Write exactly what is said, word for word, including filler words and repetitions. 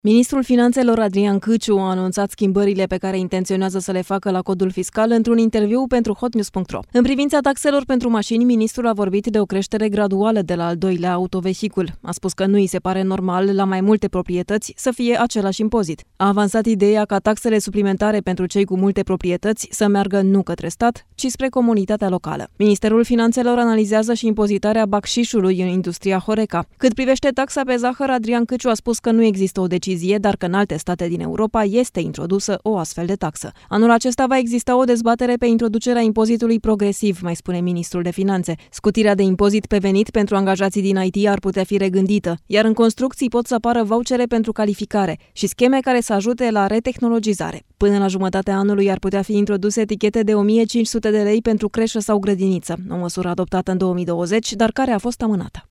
Ministrul Finanțelor Adrian Câciu a anunțat schimbările pe care intenționează să le facă la codul fiscal într-un interviu pentru hotnews punct ro. În privința taxelor pentru mașini, ministrul a vorbit de o creștere graduală de la al doilea autovehicul. A spus că nu îi se pare normal la mai multe proprietăți să fie același impozit. A avansat ideea ca taxele suplimentare pentru cei cu multe proprietăți să meargă nu către stat, ci spre comunitatea locală. Ministerul Finanțelor analizează și impozitarea bacșișului în industria Horeca. Cât privește taxa pe zahăr, Adrian Câciu a spus că nu există o decizie, dar că în alte state din Europa este introdusă o astfel de taxă. Anul acesta va exista o dezbatere pe introducerea impozitului progresiv, mai spune ministrul de Finanțe. Scutirea de impozit pe venit pentru angajații din I T ar putea fi regândită, iar în construcții pot să apară vouchere pentru calificare și scheme care să ajute la retehnologizare. Până la jumătatea anului ar putea fi introduse etichete de o mie cinci sute de lei pentru creșă sau grădiniță, o măsură adoptată în două mii douăzeci, dar care a fost amânată.